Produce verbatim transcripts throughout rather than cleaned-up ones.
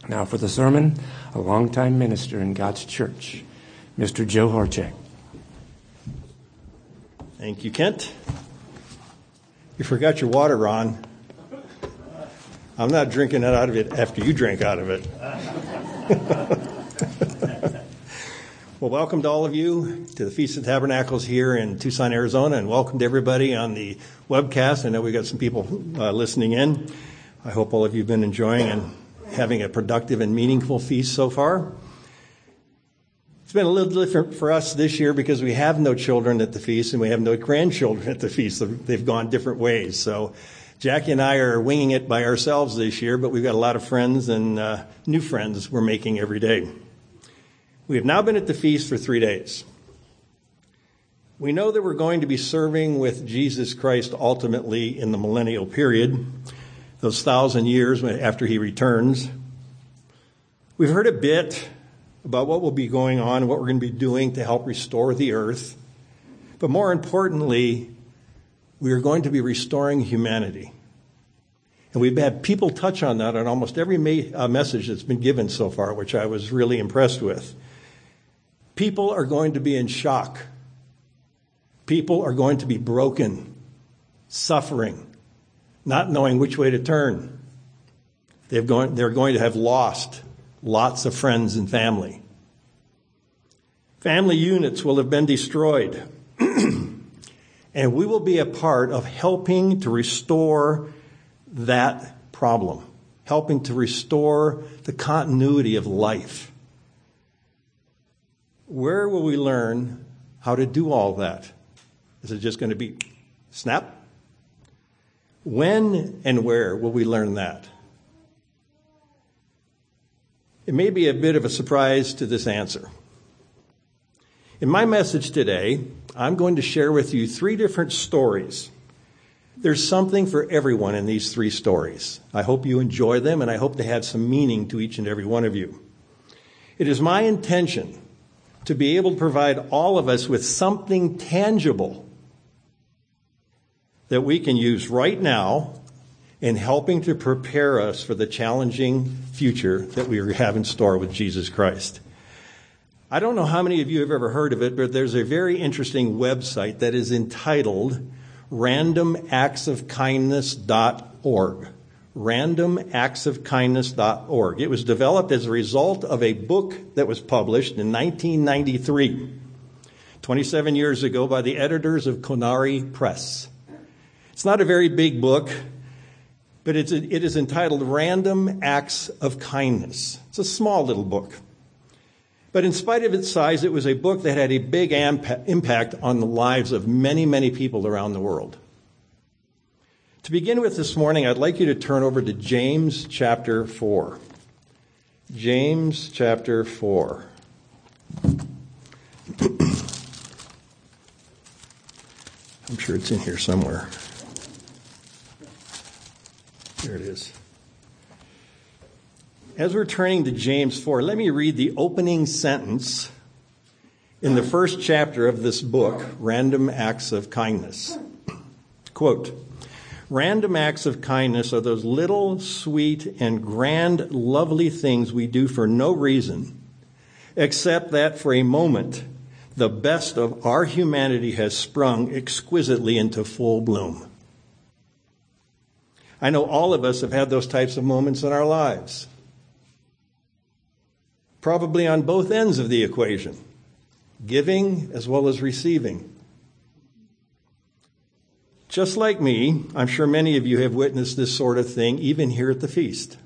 Now for the sermon, a longtime minister in God's church, Mister Joe Horchak. Thank you, Kent. You forgot your water, Ron. I'm not drinking it out of it after you drank out of it. Well, welcome to all of you to the Feast of Tabernacles here in Tucson, Arizona, and welcome to everybody on the webcast. I know we've got some people uh, listening in. I hope all of you have been enjoying and having a productive and meaningful feast so far. It's been a little different for us this year because we have no children at the feast and we have no grandchildren at the feast. They've gone different ways. So Jackie and I are winging it by ourselves this year, but we've got a lot of friends and uh, new friends we're making every day. We have now been at the feast for three days. We know that we're going to be serving with Jesus Christ ultimately in the millennial period, those thousand years after he returns. We've heard a bit about what will be going on, what we're going to be doing to help restore the earth. But more importantly, we are going to be restoring humanity. And we've had people touch on that on almost every ma- uh, message that's been given so far, which I was really impressed with. People are going to be in shock. People are going to be broken, suffering, not knowing which way to turn. They've going, they're going to have lost lots of friends and family. Family units will have been destroyed. And we will be a part of helping to restore that problem, helping to restore the continuity of life. Where will we learn how to do all that? Is it just going to be snap? When and where will we learn that? It may be a bit of a surprise to this answer. In my message today, I'm going to share with you three different stories. There's something for everyone in these three stories. I hope you enjoy them, and I hope they have some meaning to each and every one of you. It is my intention to be able to provide all of us with something tangible that we can use right now in helping to prepare us for the challenging future that we have in store with Jesus Christ. I don't know how many of you have ever heard of it, but there's a very interesting website that is entitled random acts of kindness dot org. random acts of kindness dot org. It was developed as a result of a book that was published in nineteen ninety-three, twenty-seven years ago, by the editors of Conari Press. It's not a very big book, but it's a, it is entitled Random Acts of Kindness. It's a small little book. But in spite of its size, it was a book that had a big amp- impact on the lives of many, many people around the world. To begin with this morning, I'd like you to turn over to James chapter four. James chapter four. I'm sure it's in here somewhere. There it is. As we're turning to James four, let me read the opening sentence in the first chapter of this book, Random Acts of Kindness. Quote, "Random acts of kindness are those little, sweet, and grand, lovely things we do for no reason, except that for a moment, the best of our humanity has sprung exquisitely into full bloom." I know all of us have had those types of moments in our lives. Probably on both ends of the equation, giving as well as receiving. Just like me, I'm sure many of you have witnessed this sort of thing, even here at the feast.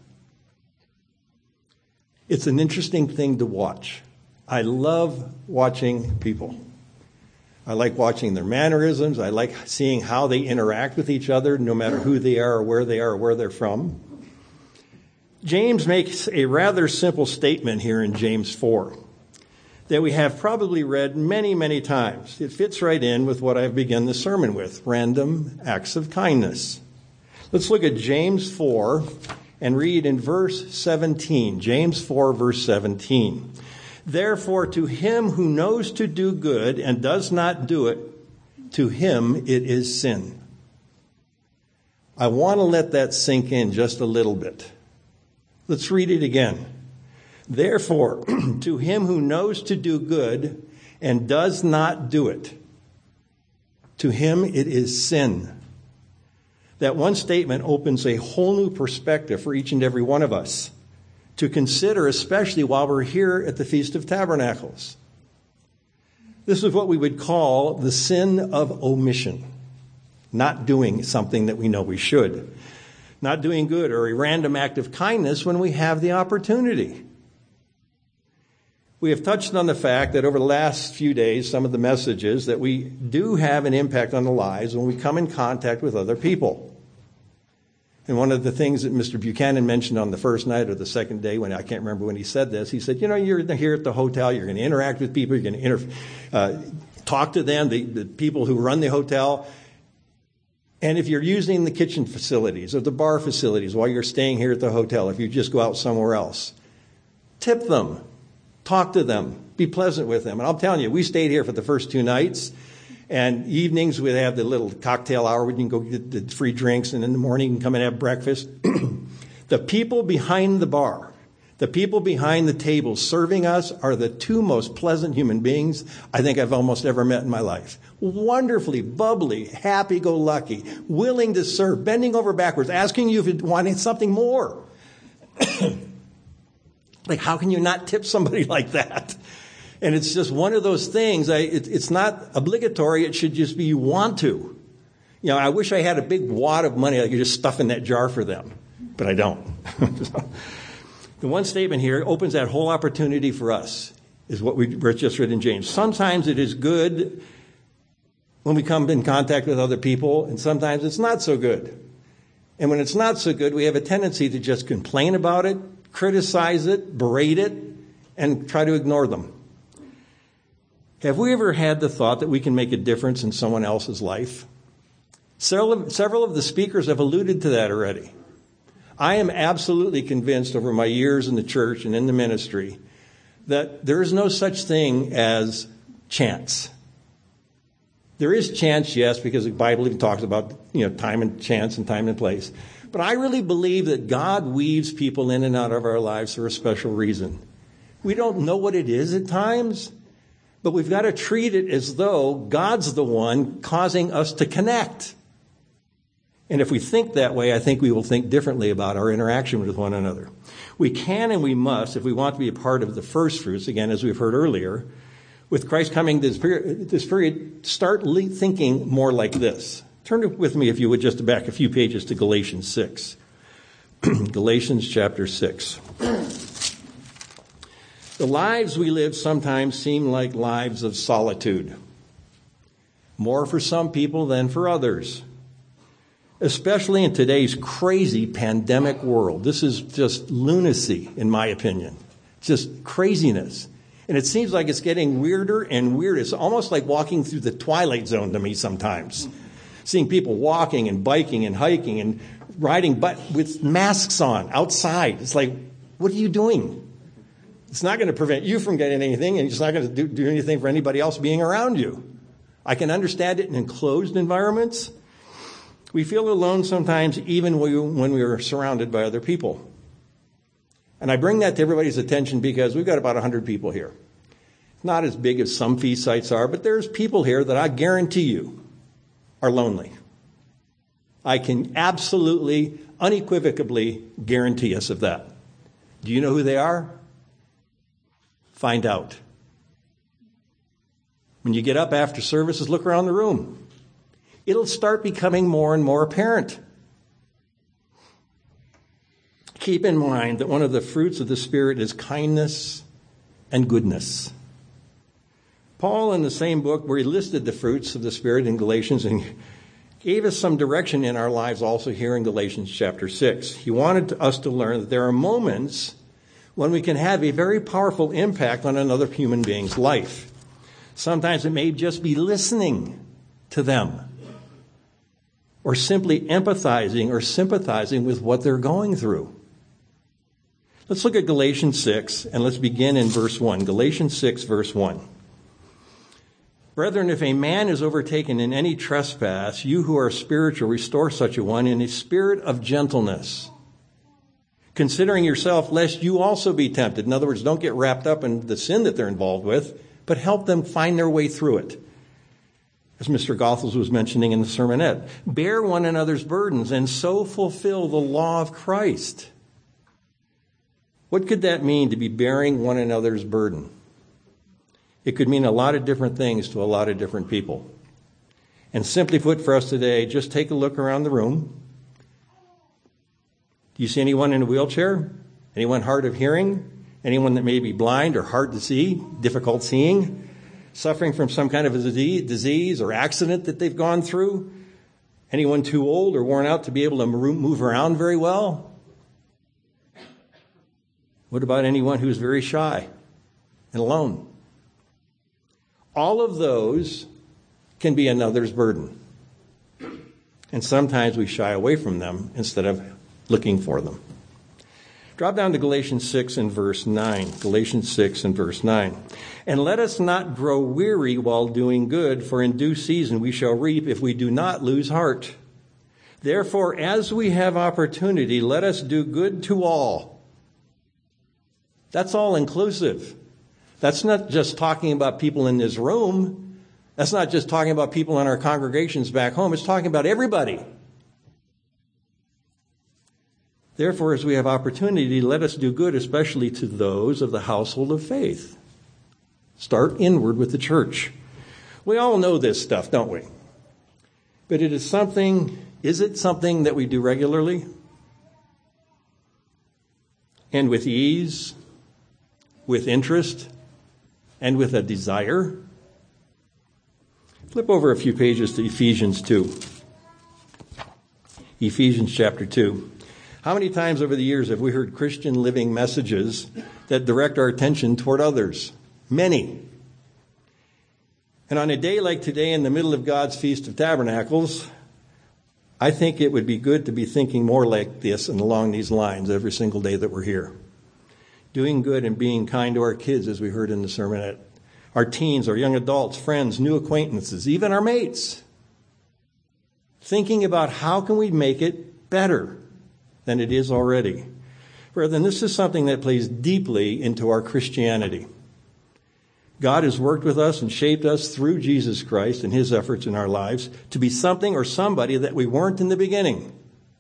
It's an interesting thing to watch. I love watching people. I like watching their mannerisms. I like seeing how they interact with each other, no matter who they are or where they are or where they're from. James makes a rather simple statement here in James four that we have probably read many, many times. It fits right in with what I've begun the sermon with, random acts of kindness. Let's look at James four and read in verse seventeen. James four, verse seventeen. "Therefore, to him who knows to do good and does not do it, to him it is sin." I want to let that sink in just a little bit. Let's read it again. Therefore, to him who knows to do good and does not do it, to him it is sin. That one statement opens a whole new perspective for each and every one of us to consider, especially while we're here at the Feast of Tabernacles. This is what we would call the sin of omission, not doing something that we know we should, not doing good or a random act of kindness when we have the opportunity. We have touched on the fact that over the last few days, some of the messages, that we do have an impact on the lives when we come in contact with other people. And one of the things that Mister Buchanan mentioned on the first night or the second day, when I can't remember when he said this, he said, you know, you're here at the hotel, you're going to interact with people, you're going to inter- uh, talk to them, the, the people who run the hotel. And if you're using the kitchen facilities or the bar facilities while you're staying here at the hotel, if you just go out somewhere else, tip them. Talk to them. Be pleasant with them. And I'm telling you, we stayed here for the first two nights. And evenings we'd have the little cocktail hour. We can go get the free drinks. And in the morning you can come and have breakfast. The people behind the bar, the people behind the table serving us are the two most pleasant human beings I think I've almost ever met in my life. Wonderfully, bubbly, happy-go-lucky, willing to serve, bending over backwards, asking you if you wanted something more. Like, how can you not tip somebody like that? And it's just one of those things. I, it, it's not obligatory. It should just be you want to. You know, I wish I had a big wad of money I could just stuff in that jar for them, but I don't. The one statement here opens that whole opportunity for us, is what we just read in James. Sometimes it is good when we come in contact with other people, and sometimes it's not so good. And when it's not so good, we have a tendency to just complain about it, criticize it, berate it, and try to ignore them. Have we ever had the thought that we can make a difference in someone else's life? Several of, several of the speakers have alluded to that already. I am absolutely convinced over my years in the church and in the ministry that there is no such thing as chance. There is chance, yes, because the Bible even talks about, you know, time and chance and time and place. But I really believe that God weaves people in and out of our lives for a special reason. We don't know what it is at times, but we've got to treat it as though God's the one causing us to connect. And if we think that way, I think we will think differently about our interaction with one another. We can and we must, if we want to be a part of the first fruits, again, as we've heard earlier, with Christ coming this period, this period start thinking more like this. Turn with me, if you would, just back a few pages to Galatians six. Galatians chapter six. The lives we live sometimes seem like lives of solitude. More for some people than for others. Especially in today's crazy pandemic world. This is just lunacy, in my opinion. Just craziness. And it seems like it's getting weirder and weirder. It's almost like walking through the Twilight Zone to me sometimes. Seeing people walking and biking and hiking and riding but with masks on outside. It's like, what are you doing? It's not going to prevent you from getting anything, and it's not going to do, do anything for anybody else being around you. I can understand it in enclosed environments. We feel alone sometimes even when we are surrounded by other people. And I bring that to everybody's attention because we've got about one hundred people here. Not as big as some feast sites are, but there's people here that I guarantee you are lonely. I can absolutely, unequivocally guarantee us of that. Do you know who they are? Find out. When you get up after services, look around the room. It'll start becoming more and more apparent. Keep in mind that one of the fruits of the Spirit is kindness and goodness. Paul, in the same book where he listed the fruits of the Spirit in Galatians, and gave us some direction in our lives also here in Galatians chapter six. He wanted us to learn that there are moments when we can have a very powerful impact on another human being's life. Sometimes it may just be listening to them, or simply empathizing or sympathizing with what they're going through. Let's look at Galatians six, and let's begin in verse one. Galatians six, verse one. Brethren, if a man is overtaken in any trespass, you who are spiritual, restore such a one in a spirit of gentleness, considering yourself lest you also be tempted. In other words, don't get wrapped up in the sin that they're involved with, but help them find their way through it. As Mister Goethals was mentioning in the sermonette, bear one another's burdens and so fulfill the law of Christ. What could that mean, to be bearing one another's burden? It could mean a lot of different things to a lot of different people. And simply put for us today, just take a look around the room. Do you see anyone in a wheelchair? Anyone hard of hearing? Anyone that may be blind or hard to see, difficult seeing? Suffering from some kind of a disease or accident that they've gone through? Anyone too old or worn out to be able to move around very well? What about anyone who's very shy and alone? All of those can be another's burden. And sometimes we shy away from them instead of looking for them. Drop down to Galatians six and verse nine. Galatians six and verse nine. And let us not grow weary while doing good, for in due season we shall reap if we do not lose heart. Therefore, as we have opportunity, let us do good to all. That's all inclusive. That's not just talking about people in this room. That's not just talking about people in our congregations back home. It's talking about everybody. Therefore, as we have opportunity, let us do good, especially to those of the household of faith. Start inward with the church. We all know this stuff, don't we? But it is something, is it something that we do regularly? And with ease, with interest, and with a desire? Flip over a few pages to Ephesians two. Ephesians chapter two. How many times over the years have we heard Christian living messages that direct our attention toward others? Many. And on a day like today, in the middle of God's Feast of Tabernacles, I think it would be good to be thinking more like this and along these lines every single day that we're here. Doing good and being kind to our kids, as we heard in the sermonette. Our teens, our young adults, friends, new acquaintances, even our mates. Thinking about how can we make it better than it is already. Brethren, this is something that plays deeply into our Christianity. God has worked with us and shaped us through Jesus Christ and his efforts in our lives to be something or somebody that we weren't in the beginning.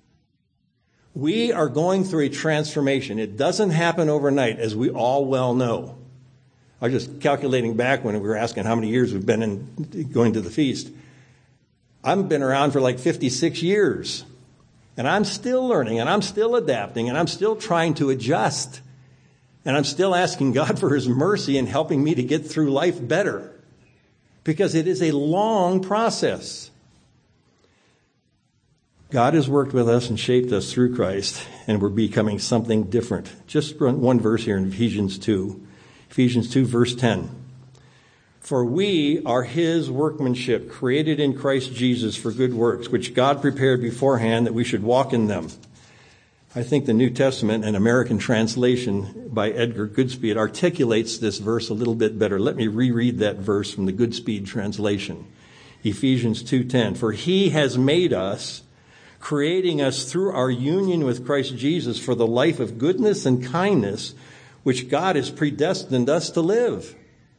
We are going through a transformation. It doesn't happen overnight, as we all well know. I was just calculating back when we were asking how many years we've been in going to the feast. I've been around for like fifty-six years. And I'm still learning, and I'm still adapting, and I'm still trying to adjust. And I'm still asking God for his mercy in helping me to get through life better. Because it is a long process. God has worked with us and shaped us through Christ, and we're becoming something different. Just one verse here in Ephesians two. Ephesians two, verse ten. For we are his workmanship, created in Christ Jesus for good works, which God prepared beforehand that we should walk in them. I think the New Testament, an American translation by Edgar Goodspeed, articulates this verse a little bit better. Let me reread that verse from the Goodspeed translation. Ephesians two ten. For he has made us, creating us through our union with Christ Jesus for the life of goodness and kindness, which God has predestined us to live.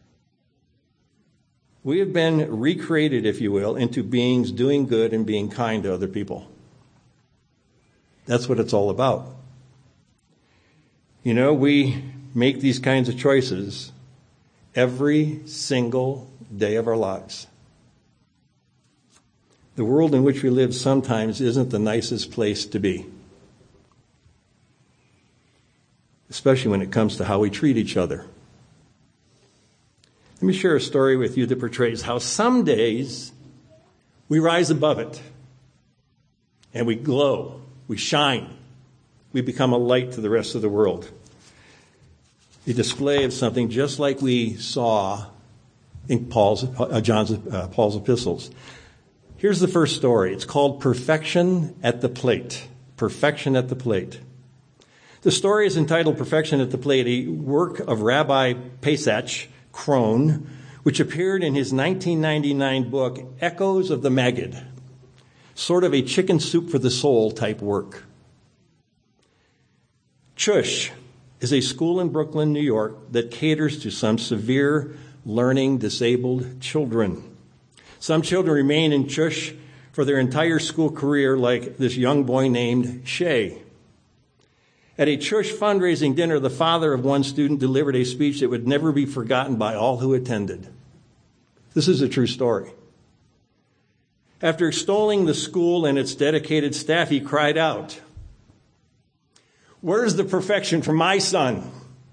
We have been recreated, if you will, into beings doing good and being kind to other people. That's what it's all about. You know, we make these kinds of choices every single day of our lives. The world in which we live sometimes isn't the nicest place to be. Especially when it comes to how we treat each other. Let me share a story with you that portrays how some days we rise above it and we glow, we shine, we become a light to the rest of the world. A display of something just like we saw in Paul's, uh, John's, uh, Paul's epistles. Here's the first story. It's called Perfection at the Plate. Perfection at the Plate. The story is entitled Perfection at the Plate, a work of Rabbi Pesach Krohn, which appeared in his nineteen ninety-nine book, Echoes of the Maggid. Sort of a chicken soup for the soul type work. Chush is a school in Brooklyn, New York that caters to some severe learning disabled children. Some children remain in Chush for their entire school career, like this young boy named Shay. At a Chush fundraising dinner, the father of one student delivered a speech that would never be forgotten by all who attended. This is a true story. After extolling the school and its dedicated staff, he cried out, "Where's the perfection for my son?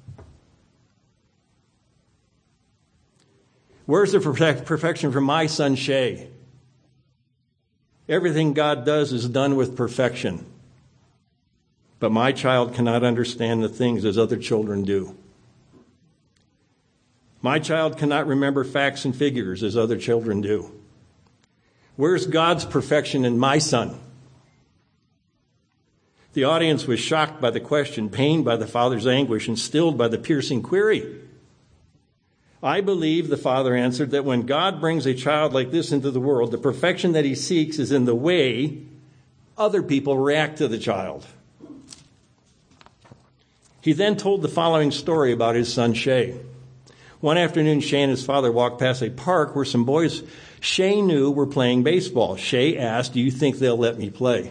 Where's the perfection for my son, Shay? Everything God does is done with perfection. But my child cannot understand the things as other children do. My child cannot remember facts and figures as other children do. Where's God's perfection in my son?" The audience was shocked by the question, pained by the father's anguish, and stilled by the piercing query. "I believe," the father answered, "that when God brings a child like this into the world, the perfection that he seeks is in the way other people react to the child." He then told the following story about his son, Shay. One afternoon, Shay and his father walked past a park where some boys Shay knew were playing baseball. Shay asked, "Do you think they'll let me play?"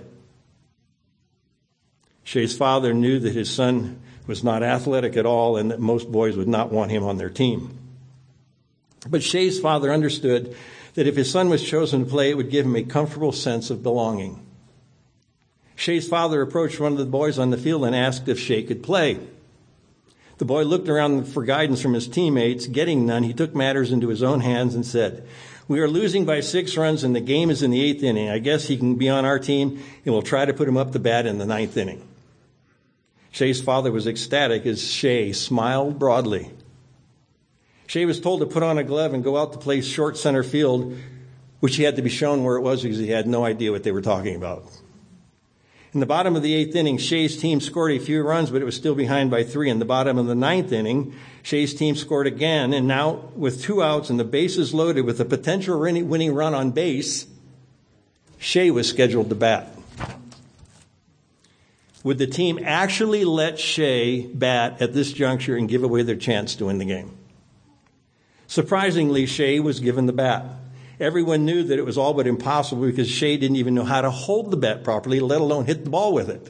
Shay's father knew that his son was not athletic at all and that most boys would not want him on their team. But Shay's father understood that if his son was chosen to play, it would give him a comfortable sense of belonging. Shay's father approached one of the boys on the field and asked if Shay could play. The boy looked around for guidance from his teammates. Getting none, he took matters into his own hands and said, "We are losing by six runs and the game is in the eighth inning. I guess he can be on our team and we'll try to put him up to bat in the ninth inning." Shay's father was ecstatic as Shay smiled broadly. Shay was told to put on a glove and go out to play short center field, which he had to be shown where it was because he had no idea what they were talking about. In the bottom of the eighth inning, Shay's team scored a few runs, but it was still behind by three. In the bottom of the ninth inning, Shay's team scored again, and now with two outs and the bases loaded with a potential winning run on base, Shay was scheduled to bat. Would the team actually let Shay bat at this juncture and give away their chance to win the game? Surprisingly, Shay was given the bat. Everyone knew that it was all but impossible because Shay didn't even know how to hold the bat properly, let alone hit the ball with it.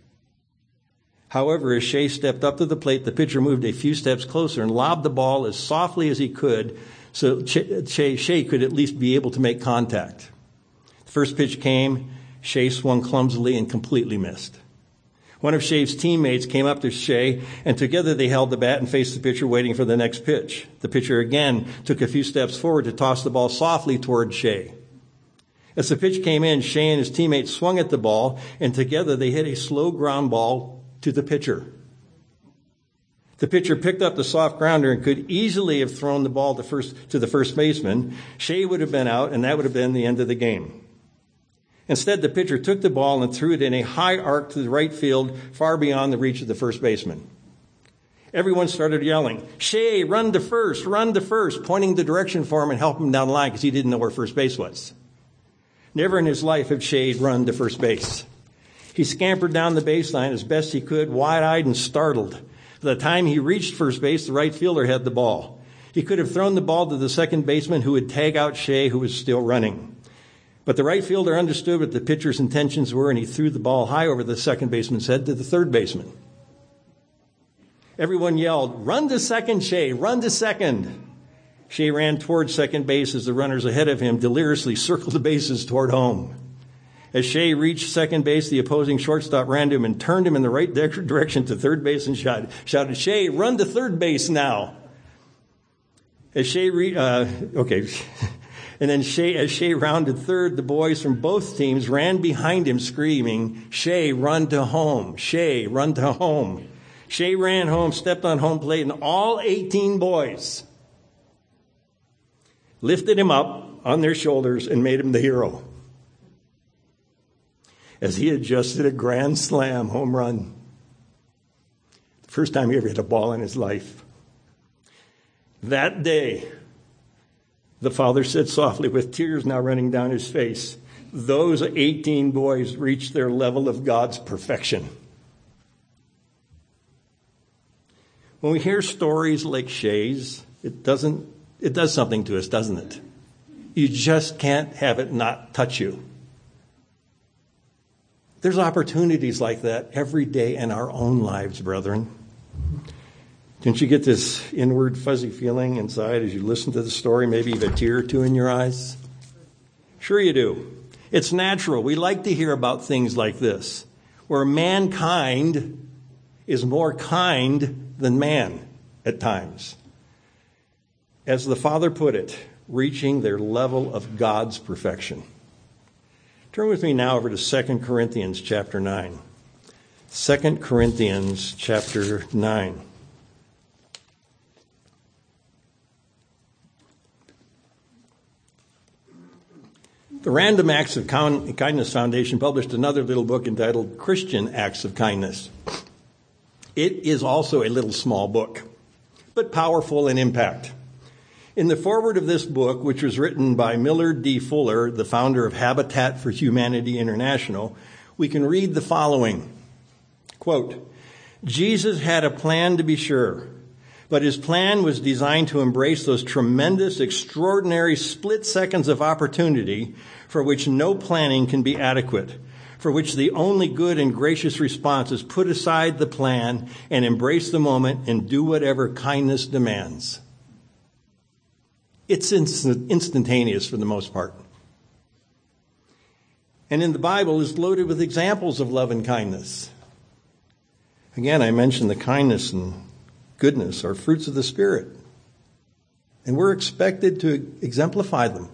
However, as Shay stepped up to the plate, the pitcher moved a few steps closer and lobbed the ball as softly as he could so Shay, Shay could at least be able to make contact. The first pitch came. Shay swung clumsily and completely missed. One of Shay's teammates came up to Shay, and together they held the bat and faced the pitcher, waiting for the next pitch. The pitcher again took a few steps forward to toss the ball softly toward Shay. As the pitch came in, Shay and his teammates swung at the ball, and together they hit a slow ground ball to the pitcher. The pitcher picked up the soft grounder and could easily have thrown the ball to, first, to the first baseman. Shay would have been out, and that would have been the end of the game. Instead, the pitcher took the ball and threw it in a high arc to the right field, far beyond the reach of the first baseman. Everyone started yelling, "Shay, run to first, run to first," pointing the direction for him and helping him down the line because he didn't know where first base was. Never in his life had Shay run to first base. He scampered down the baseline as best he could, wide-eyed and startled. By the time he reached first base, the right fielder had the ball. He could have thrown the ball to the second baseman, who would tag out Shay, who was still running. But the right fielder understood what the pitcher's intentions were, and he threw the ball high over the second baseman's head to the third baseman. Everyone yelled, "Run to second, Shay, run to second." Shay ran toward second base as the runners ahead of him deliriously circled the bases toward home. As Shay reached second base, the opposing shortstop ran to him and turned him in the right direction to third base and shouted, shouted "Shay, run to third base now." As Shay re- uh, okay... And then Shay, as Shay rounded third, the boys from both teams ran behind him screaming, "Shay, run to home. Shay, run to home." Shay ran home, stepped on home plate, and all eighteen boys lifted him up on their shoulders and made him the hero as he adjusted a grand slam home run. The first time he ever hit a ball in his life. That day, the father said softly, with tears now running down his face, "Those eighteen boys reached their level of God's perfection." When we hear stories like Shay's, it doesn't, it does something to us, doesn't it? You just can't have it not touch you. There's opportunities like that every day in our own lives, brethren. Didn't you get this inward fuzzy feeling inside as you listen to the story? Maybe even a tear or two in your eyes? Sure you do. It's natural. We like to hear about things like this, where mankind is more kind than man at times. As the Father put it, reaching their level of God's perfection. Turn with me now over to Second Corinthians chapter nine. Second Corinthians chapter nine. The Random Acts of Kindness Foundation published another little book entitled Christian Acts of Kindness. It is also a little small book, but powerful in impact. In the foreword of this book, which was written by Millard D. Fuller, the founder of Habitat for Humanity International, we can read the following. Quote, Jesus had a plan, to be sure, but his plan was designed to embrace those tremendous, extraordinary split seconds of opportunity for which no planning can be adequate, for which the only good and gracious response is put aside the plan and embrace the moment and do whatever kindness demands. It's instant, instantaneous for the most part. And in the Bible is loaded with examples of love and kindness. Again, I mentioned the kindness and goodness are fruits of the Spirit. And we're expected to exemplify them.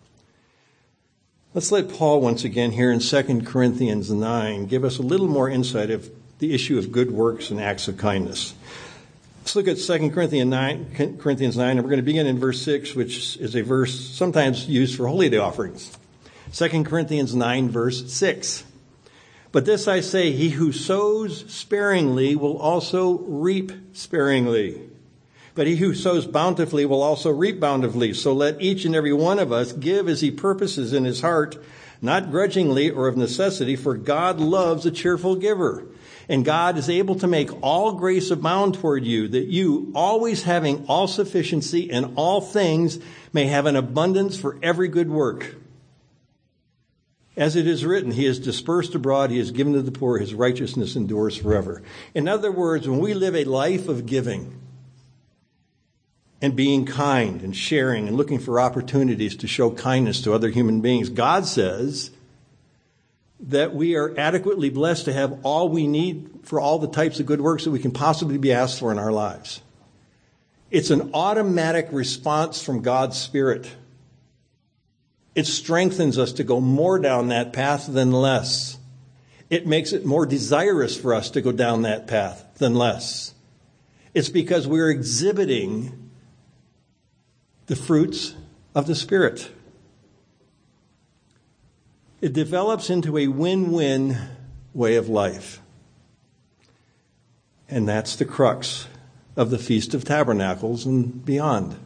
Let's let Paul once again here in Second Corinthians nine give us a little more insight of the issue of good works and acts of kindness. Let's look at Second Corinthians nine, Corinthians nine, and we're going to begin in verse six, which is a verse sometimes used for Holy Day offerings. Second Corinthians nine, verse six. But this I say, he who sows sparingly will also reap sparingly. But he who sows bountifully will also reap bountifully. So let each and every one of us give as he purposes in his heart, not grudgingly or of necessity, for God loves a cheerful giver. And God is able to make all grace abound toward you, that you, always having all sufficiency in all things, may have an abundance for every good work. As it is written, he is dispersed abroad, he is given to the poor, his righteousness endures forever. In other words, when we live a life of giving and being kind and sharing and looking for opportunities to show kindness to other human beings, God says that we are adequately blessed to have all we need for all the types of good works that we can possibly be asked for in our lives. It's an automatic response from God's Spirit. It strengthens us to go more down that path than less. It makes it more desirous for us to go down that path than less. It's because we're exhibiting the fruits of the Spirit. It develops into a win-win way of life. And that's the crux of the Feast of Tabernacles and beyond.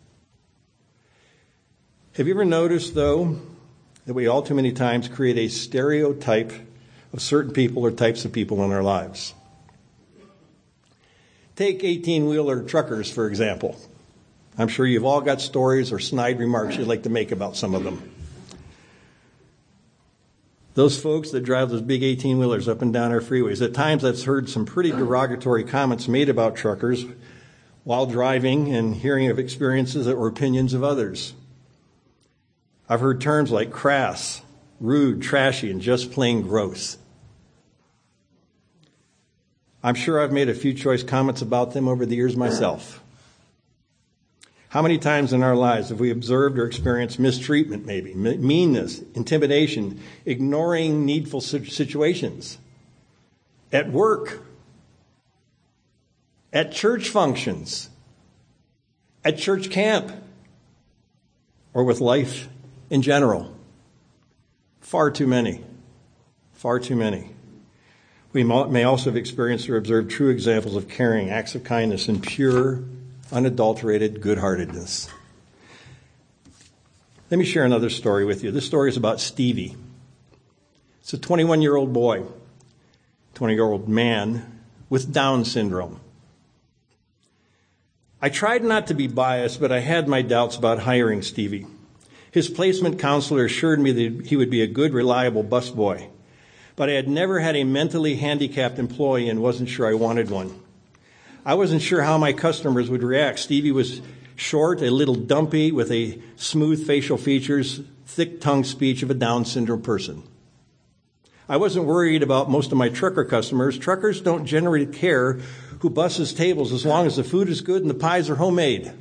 Have you ever noticed, though, that we all too many times create a stereotype of certain people or types of people in our lives? Take eighteen-wheeler truckers, for example. I'm sure you've all got stories or snide remarks you'd like to make about some of them. Those folks that drive those big eighteen-wheelers up and down our freeways, at times I've heard some pretty derogatory comments made about truckers while driving and hearing of experiences or opinions of others. I've heard terms like crass, rude, trashy, and just plain gross. I'm sure I've made a few choice comments about them over the years myself. How many times in our lives have we observed or experienced mistreatment, maybe, meanness, intimidation, ignoring needful situations? At work, at church functions, at church camp, or with life in general. Far too many. Far too many. We may also have experienced or observed true examples of caring, acts of kindness, and pure, unadulterated good-heartedness. Let me share another story with you. This story is about Stevie. It's a twenty-one-year-old boy, twenty-year-old man with Down syndrome. I tried not to be biased, but I had my doubts about hiring Stevie. His placement counselor assured me that he would be a good, reliable busboy. But I had never had a mentally handicapped employee and wasn't sure I wanted one. I wasn't sure how my customers would react. Stevie was short, a little dumpy, with a smooth facial features, thick-tongued speech of a Down syndrome person. I wasn't worried about most of my trucker customers. Truckers don't generally care who busses tables as long as the food is good and the pies are homemade.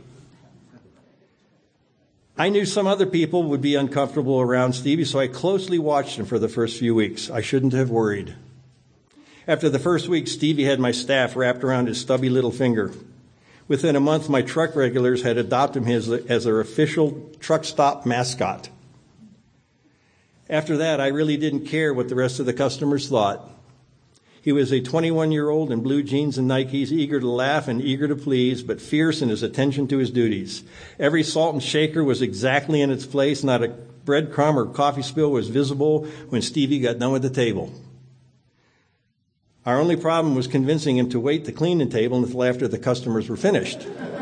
I knew some other people would be uncomfortable around Stevie, so I closely watched him for the first few weeks. I shouldn't have worried. After the first week, Stevie had my staff wrapped around his stubby little finger. Within a month, my truck regulars had adopted him as, as their official truck stop mascot. After that, I really didn't care what the rest of the customers thought. He was a twenty-one-year-old in blue jeans and Nikes, eager to laugh and eager to please, but fierce in his attention to his duties. Every salt and shaker was exactly in its place. Not a breadcrumb or coffee spill was visible when Stevie got done with the table. Our only problem was convincing him to wait to clean the table until after the customers were finished.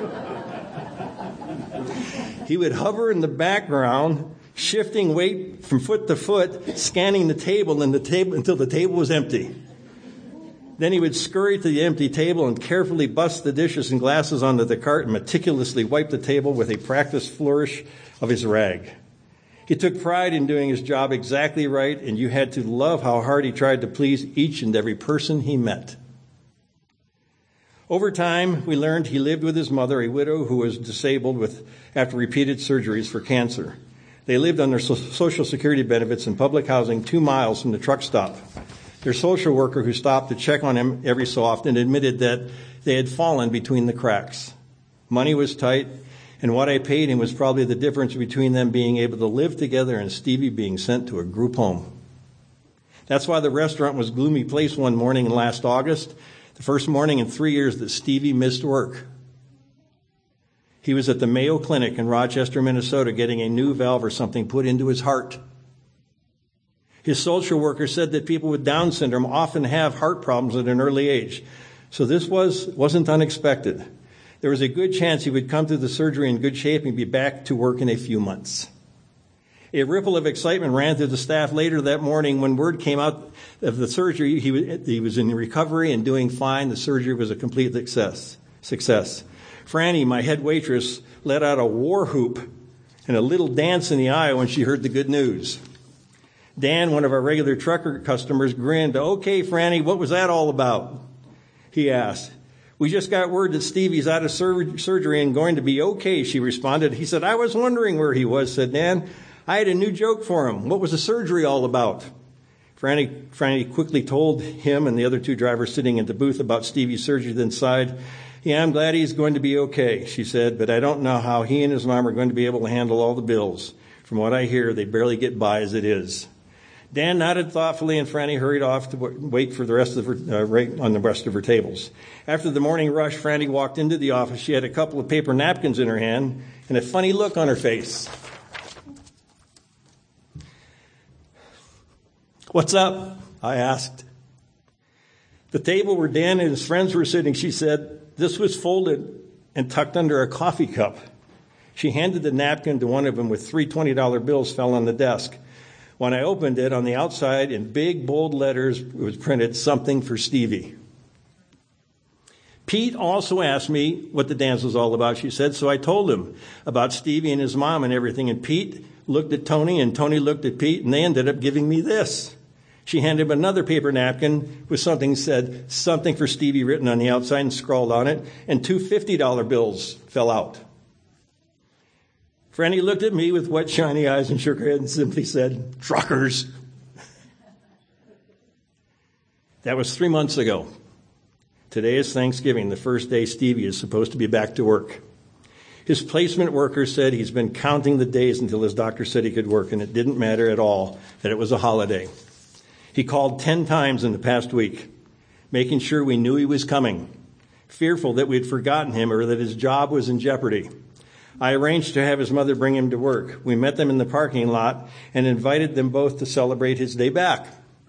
He would hover in the background, shifting weight from foot to foot, scanning the table, and the table until the table was empty. Then he would scurry to the empty table and carefully bust the dishes and glasses onto the cart and meticulously wipe the table with a practiced flourish of his rag. He took pride in doing his job exactly right, and you had to love how hard he tried to please each and every person he met. Over time, we learned he lived with his mother, a widow who was disabled with after repeated surgeries for cancer. They lived on their so- Social Security benefits in public housing two miles from the truck stop. Their social worker, who stopped to check on him every so often, admitted that they had fallen between the cracks. Money was tight, and what I paid him was probably the difference between them being able to live together and Stevie being sent to a group home. That's why the restaurant was a gloomy place one morning in last August, the first morning in three years that Stevie missed work. He was at the Mayo Clinic in Rochester, Minnesota, getting a new valve or something put into his heart. His social worker said that people with Down syndrome often have heart problems at an early age. So this was, wasn't unexpected. There was a good chance he would come through the surgery in good shape and be back to work in a few months. A ripple of excitement ran through the staff later that morning when word came out of the surgery. He was, he was in recovery and doing fine. The surgery was a complete success. Success. Franny, my head waitress, let out a war whoop and a little dance in the aisle when she heard the good news. Dan, one of our regular trucker customers, grinned. "Okay, Franny, what was that all about?" he asked. "We just got word that Stevie's out of sur- surgery and going to be okay," she responded. He said, "I was wondering where he was," said Dan. "I had a new joke for him. What was the surgery all about?" Franny, Franny quickly told him and the other two drivers sitting in the booth about Stevie's surgery, then sighed. "Yeah, I'm glad he's going to be okay," she said, "but I don't know how he and his mom are going to be able to handle all the bills. From what I hear, they barely get by as it is." Dan nodded thoughtfully, and Franny hurried off to wait for the rest of her, uh, right on the rest of her tables. After the morning rush, Franny walked into the office. She had a couple of paper napkins in her hand and a funny look on her face. "What's up?" I asked. The table where Dan and his friends were sitting, she said, this was folded and tucked under a coffee cup. She handed the napkin to one of them with three twenty dollar bills fell on the desk. When I opened it, on the outside, in big, bold letters, it was printed, "Something for Stevie." Pete also asked me what the dance was all about, she said, so I told him about Stevie and his mom and everything. And Pete looked at Tony, and Tony looked at Pete, and they ended up giving me this. She handed him another paper napkin with something that said, "Something for Stevie" written on the outside and scrawled on it, and two fifty dollar bills fell out. Franny looked at me with wet, shiny eyes and shook her head and simply said, "Truckers." That was three months ago. Today is Thanksgiving, the first day Stevie is supposed to be back to work. His placement worker said he's been counting the days until his doctor said he could work, and it didn't matter at all that it was a holiday. He called ten times in the past week, making sure we knew he was coming, fearful that we'd forgotten him or that his job was in jeopardy. I arranged to have his mother bring him to work. We met them in the parking lot and invited them both to celebrate his day back.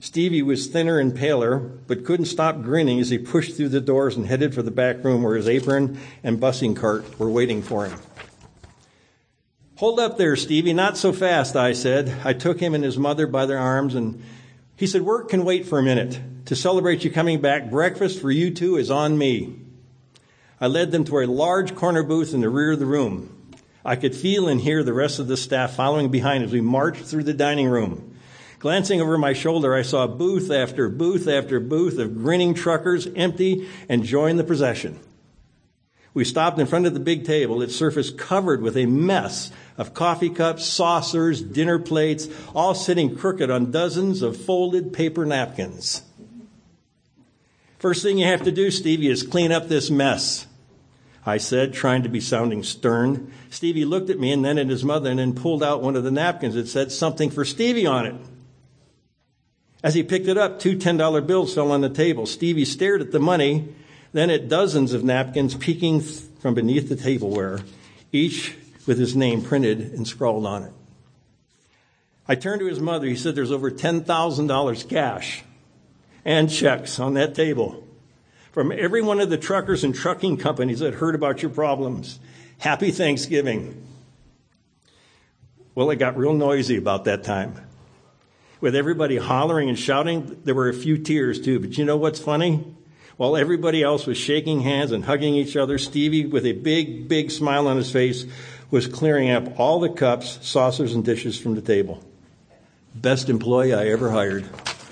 Stevie was thinner and paler, but couldn't stop grinning as he pushed through the doors and headed for the back room where his apron and busing cart were waiting for him. "Hold up there, Stevie, not so fast," I said. I took him and his mother by their arms, and he said, "Work can wait for a minute. To celebrate you coming back, breakfast for you two is on me." I led them to a large corner booth in the rear of the room. I could feel and hear the rest of the staff following behind as we marched through the dining room. Glancing over my shoulder, I saw booth after booth after booth of grinning truckers empty and join the procession. We stopped in front of the big table, its surface covered with a mess of coffee cups, saucers, dinner plates, all sitting crooked on dozens of folded paper napkins. "First thing you have to do, Stevie, is clean up this mess," I said, trying to be sounding stern. Stevie looked at me and then at his mother and then pulled out one of the napkins that said something for Stevie on it. As he picked it up, two ten dollar bills fell on the table. Stevie stared at the money, then at dozens of napkins peeking from beneath the tableware, each with his name printed and scrawled on it. I turned to his mother. He said, "There's over ten thousand dollars cash and checks on that table from every one of the truckers and trucking companies that heard about your problems. Happy Thanksgiving." Well, it got real noisy about that time. With everybody hollering and shouting, there were a few tears too. But you know what's funny? While everybody else was shaking hands and hugging each other, Stevie, with a big, big smile on his face, was clearing up all the cups, saucers, and dishes from the table. Best employee I ever hired.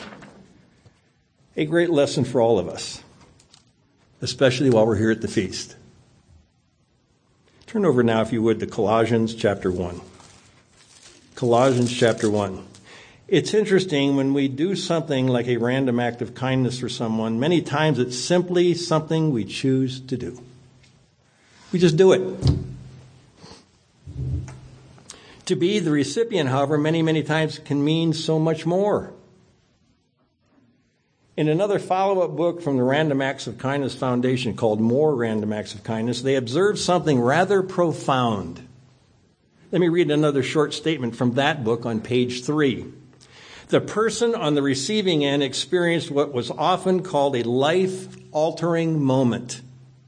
A great lesson for all of us, especially while we're here at the feast. Turn over now, if you would, to Colossians chapter one. Colossians chapter one. It's interesting when we do something like a random act of kindness for someone, many times it's simply something we choose to do. We just do it. To be the recipient, however, many, many times can mean so much more. In another follow-up book from the Random Acts of Kindness Foundation called More Random Acts of Kindness, they observed something rather profound. Let me read another short statement from that book on page three. The person on the receiving end experienced what was often called a life-altering moment,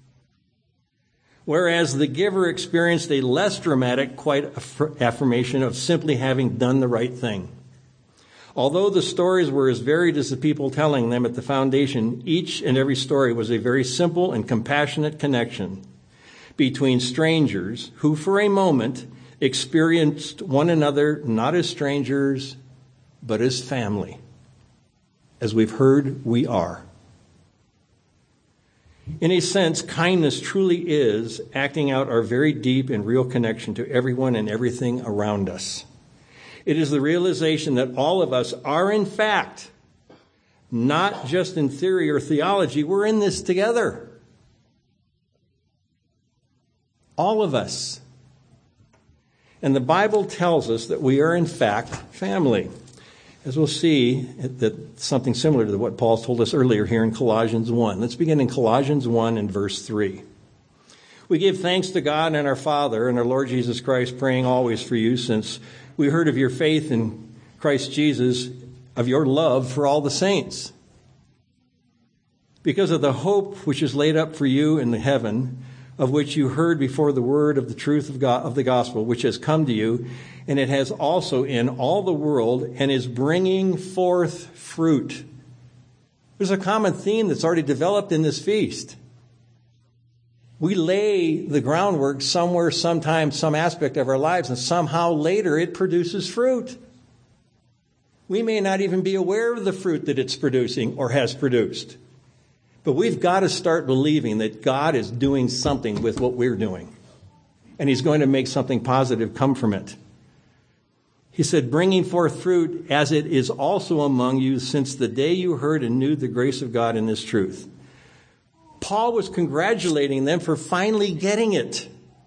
whereas the giver experienced a less dramatic, quiet affirmation of simply having done the right thing. Although the stories were as varied as the people telling them at the foundation, each and every story was a very simple and compassionate connection between strangers who, for a moment, experienced one another not as strangers, but as family. As we've heard, we are. In a sense, kindness truly is acting out our very deep and real connection to everyone and everything around us. It is the realization that all of us are, in fact, not just in theory or theology, we're in this together. All of us. And the Bible tells us that we are, in fact, family. As we'll see, that something similar to what Paul told us earlier here in Colossians one. Let's begin in Colossians one and verse three. We give thanks to God and our Father and our Lord Jesus Christ, praying always for you, since we heard of your faith in Christ Jesus, of your love for all the saints. Because of the hope which is laid up for you in the heaven, of which you heard before the word of the truth of God, of the gospel, which has come to you, and it has also in all the world and is bringing forth fruit. There's a common theme that's already developed in this feast. We lay the groundwork somewhere, sometime, some aspect of our lives, and somehow later it produces fruit. We may not even be aware of the fruit that it's producing or has produced. But we've got to start believing that God is doing something with what we're doing. And he's going to make something positive come from it. He said, bringing forth fruit as it is also among you since the day you heard and knew the grace of God in this truth. Paul was congratulating them for finally getting it.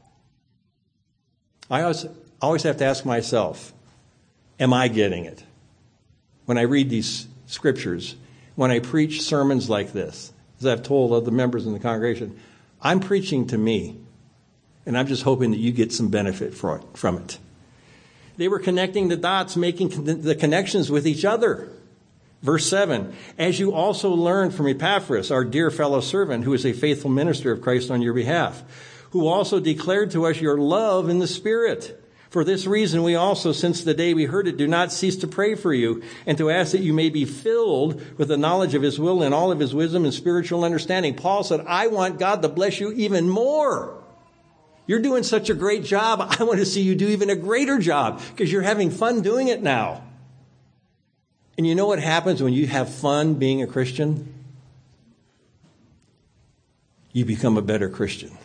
I always, always have to ask myself, am I getting it? When I read these scriptures, when I preach sermons like this, as I've told other members in the congregation, I'm preaching to me, and I'm just hoping that you get some benefit from it. They were connecting the dots, making the connections with each other. Verse seven, as you also learned from Epaphras, our dear fellow servant, who is a faithful minister of Christ on your behalf, who also declared to us your love in the Spirit. For this reason, we also, since the day we heard it, do not cease to pray for you and to ask that you may be filled with the knowledge of his will and all of his wisdom and spiritual understanding. Paul said, I want God to bless you even more. You're doing such a great job. I want to see you do even a greater job because you're having fun doing it now. And you know what happens when you have fun being a Christian? You become a better Christian.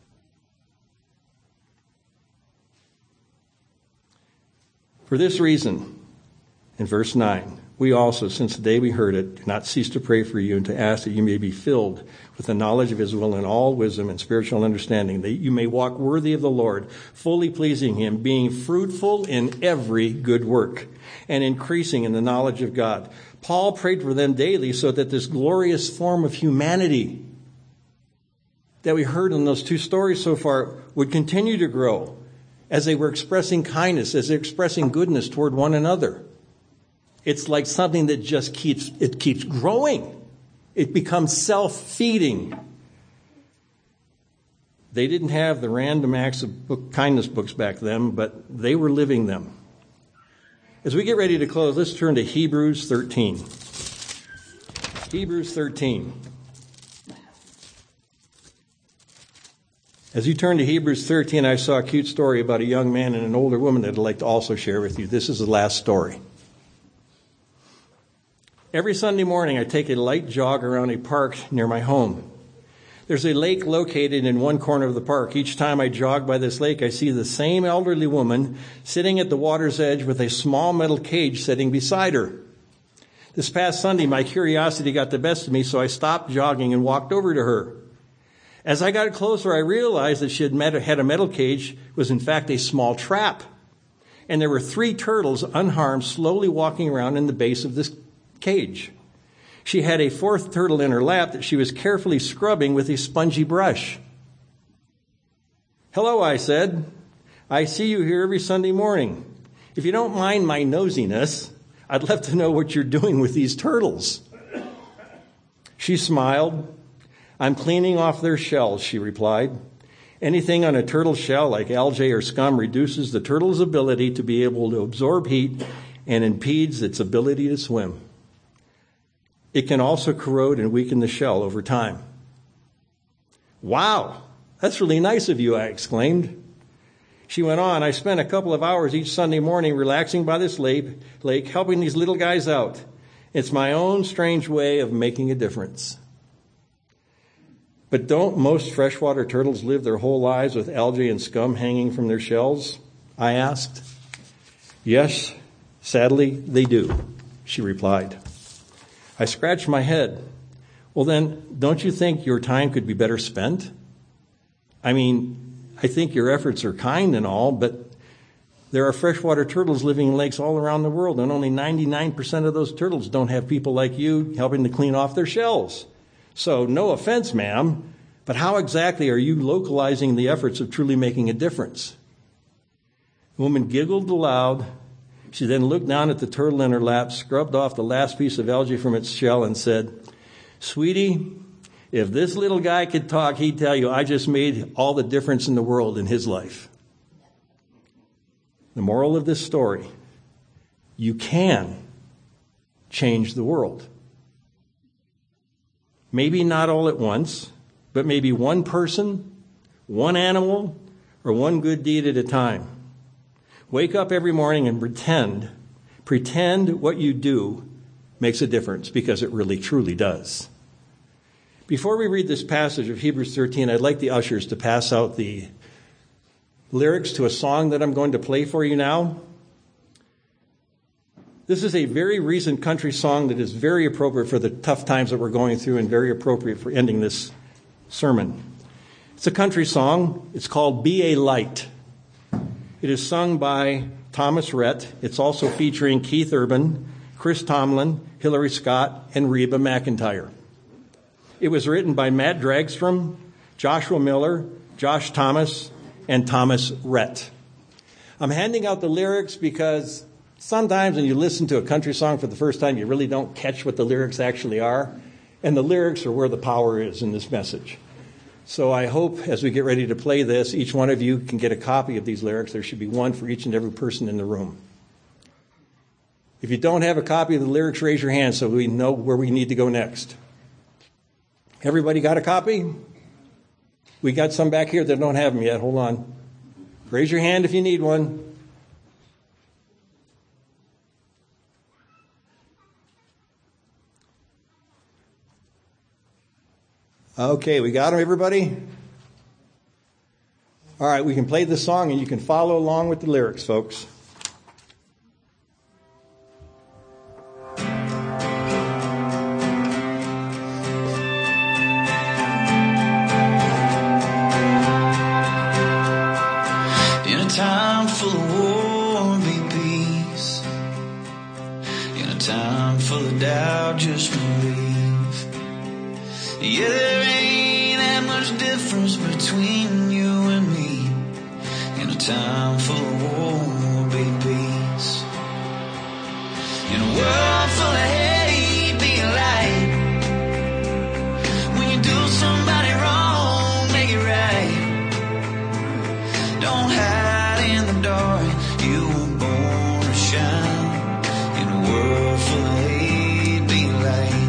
For this reason, in verse nine, we also, since the day we heard it, do not cease to pray for you and to ask that you may be filled with the knowledge of his will and all wisdom and spiritual understanding, that you may walk worthy of the Lord, fully pleasing him, being fruitful in every good work and increasing in the knowledge of God. Paul prayed for them daily so that this glorious form of humanity that we heard in those two stories so far would continue to grow as they were expressing kindness, as they're expressing goodness toward one another. It's like something that just keeps, it keeps growing. It becomes self-feeding. They didn't have the random acts of book, kindness books back then, but they were living them. As we get ready to close, let's turn to Hebrews thirteen. Hebrews thirteen. As you turn to Hebrews thirteen, I saw a cute story about a young man and an older woman that I'd like to also share with you. This is the last story. Every Sunday morning, I take a light jog around a park near my home. There's a lake located in one corner of the park. Each time I jog by this lake, I see the same elderly woman sitting at the water's edge with a small metal cage sitting beside her. This past Sunday, my curiosity got the best of me, so I stopped jogging and walked over to her. As I got closer, I realized that she had, met, had a metal cage, was in fact a small trap. And there were three turtles, unharmed, slowly walking around in the base of this cage. She had a fourth turtle in her lap that she was carefully scrubbing with a spongy brush. Hello, I said. I see you here every Sunday morning. If you don't mind my nosiness, I'd love to know what you're doing with these turtles. She smiled. I'm cleaning off their shells, she replied. Anything on a turtle shell, like algae or scum, reduces the turtle's ability to be able to absorb heat and impedes its ability to swim. It can also corrode and weaken the shell over time. Wow, that's really nice of you, I exclaimed. She went on, I spent a couple of hours each Sunday morning relaxing by this lake, lake, helping these little guys out. It's my own strange way of making a difference. But don't most freshwater turtles live their whole lives with algae and scum hanging from their shells? I asked. Yes, sadly, they do, she replied. I scratched my head. Well, then, don't you think your time could be better spent? I mean, I think your efforts are kind and all, but there are freshwater turtles living in lakes all around the world, and only ninety-nine percent of those turtles don't have people like you helping to clean off their shells. So, no offense, ma'am, but how exactly are you localizing the efforts of truly making a difference? The woman giggled aloud. She then looked down at the turtle in her lap, scrubbed off the last piece of algae from its shell, and said, Sweetie, if this little guy could talk, he'd tell you I just made all the difference in the world in his life. The moral of this story, you can change the world. Maybe not all at once, but maybe one person, one animal, or one good deed at a time. Wake up every morning and pretend, pretend what you do makes a difference, because it really, truly does. Before we read this passage of Hebrews thirteen, I'd like the ushers to pass out the lyrics to a song that I'm going to play for you now. This is a very recent country song that is very appropriate for the tough times that we're going through and very appropriate for ending this sermon. It's a country song. It's called Be a Light. It is sung by Thomas Rhett. It's also featuring Keith Urban, Chris Tomlin, Hillary Scott, and Reba McEntire. It was written by Matt Dragstrom, Joshua Miller, Josh Thomas, and Thomas Rhett. I'm handing out the lyrics because Sometimes when you listen to a country song for the first time, you really don't catch what the lyrics actually are. And the lyrics are where the power is in this message. So I hope as we get ready to play this, each one of you can get a copy of these lyrics. There should be one for each and every person in the room. If you don't have a copy of the lyrics, raise your hand so we know where we need to go next. Everybody got a copy? We got some back here that don't have them yet. Hold on. Raise your hand if you need one. Okay, we got them, everybody? All right, we can play this song and you can follow along with the lyrics, folks. Time full of war, be peace. In a time full of doubt, just believe. Yeah, there ain't that much difference between you and me. In a time full of war, be peace. In a world full of hate, be a light. When you do somebody wrong, make it right. Don't hide in the dark, you were born to shine. In a world full of hate, be a light.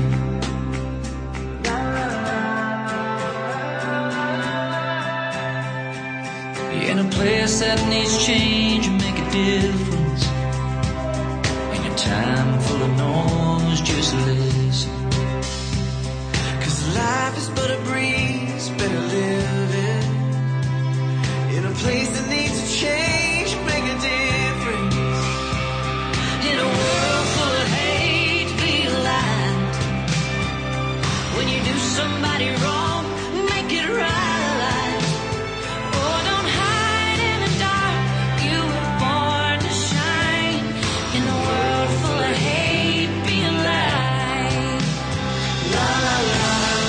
In a place that needs change, you make a difference. In a time full of noise, just listen. 'Cause life is but a breeze, better live it. In a place that needs to change, make a difference. In a world full of hate, be a light. When you do somebody wrong, make it right. Oh, don't hide in the dark, you were born to shine. In a world full of hate, be a light. La la la.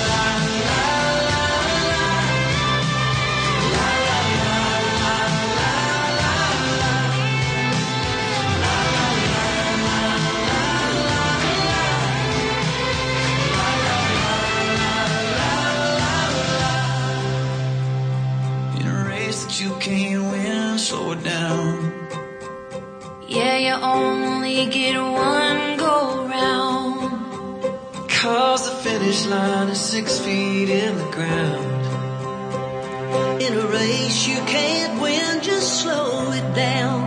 You can't win, slow it down. Yeah, you only get one go round. 'Cause the finish line is six feet in the ground. In a race you can't win, just slow it down.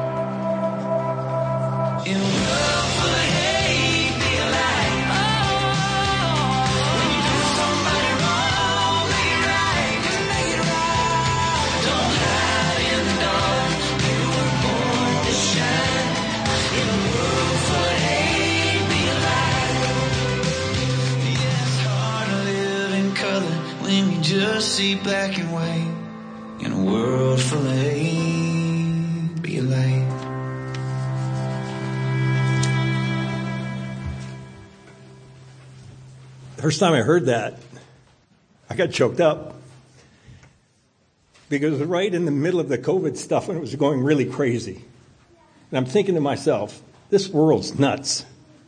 In a world full of hate, be a light. Oh, when you do somebody wrong, make it right, make it right. Don't hide in the dark, you were born to shine. In a world full of hate, be a light. Yeah, it's hard to live in color when you just see black and white. In a world full of hate, be a light. The first time I heard that, I got choked up. Because it was right in the middle of the COVID stuff when it was going really crazy. And I'm thinking to myself, this world's nuts.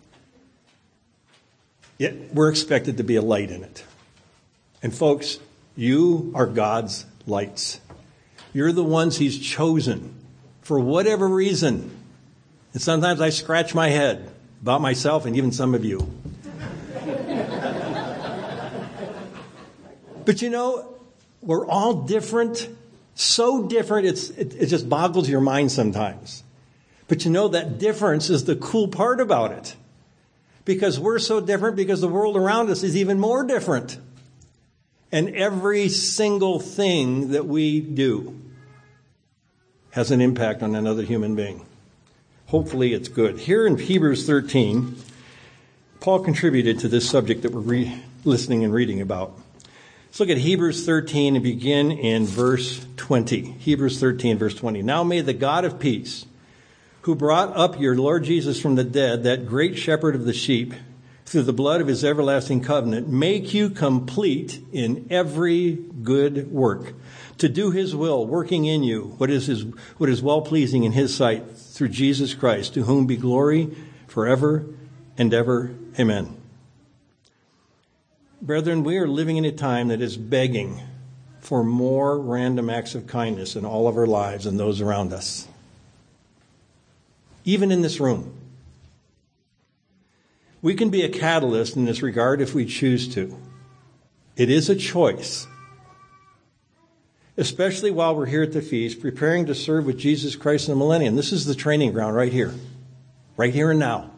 Yet we're expected to be a light in it. And folks, you are God's lights. You're the ones He's chosen for whatever reason. And sometimes I scratch my head about myself and even some of you. But you know, we're all different, so different, it's, it, it just boggles your mind sometimes. But you know, that difference is the cool part about it. Because we're so different, because the world around us is even more different. And every single thing that we do has an impact on another human being. Hopefully it's good. Here in Hebrews thirteen, Paul contributed to this subject that we're re- listening and reading about. Let's look at Hebrews thirteen and begin in verse twenty. Hebrews thirteen, verse twenty. Now may the God of peace, who brought up your Lord Jesus from the dead, that great shepherd of the sheep, through the blood of his everlasting covenant, make you complete in every good work, to do his will, working in you what is his, what is well-pleasing in his sight, through Jesus Christ, to whom be glory forever and ever. Amen. Brethren, we are living in a time that is begging for more random acts of kindness in all of our lives and those around us. Even in this room. We can be a catalyst in this regard if we choose to. It is a choice. Especially while we're here at the feast, preparing to serve with Jesus Christ in the millennium. This is the training ground right here. Right here and now.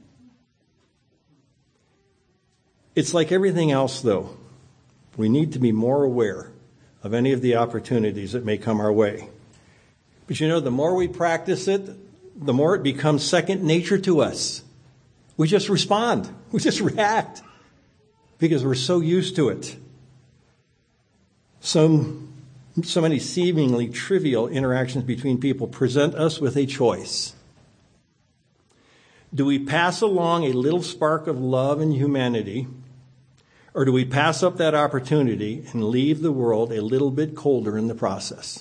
It's like everything else, though. We need to be more aware of any of the opportunities that may come our way. But you know, the more we practice it, the more it becomes second nature to us. We just respond. We just react because we're so used to it. So, so many seemingly trivial interactions between people present us with a choice. Do we pass along a little spark of love and humanity, or do we pass up that opportunity and leave the world a little bit colder in the process?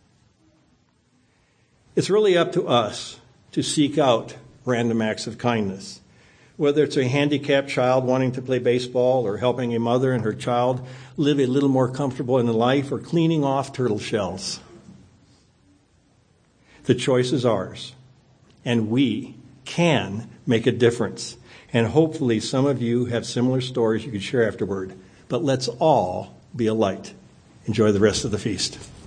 It's really up to us to seek out random acts of kindness. Whether it's a handicapped child wanting to play baseball, or helping a mother and her child live a little more comfortable in life, or cleaning off turtle shells. The choice is ours, and we can make a difference. And hopefully some of you have similar stories you could share afterward. But let's all be a light. Enjoy the rest of the feast.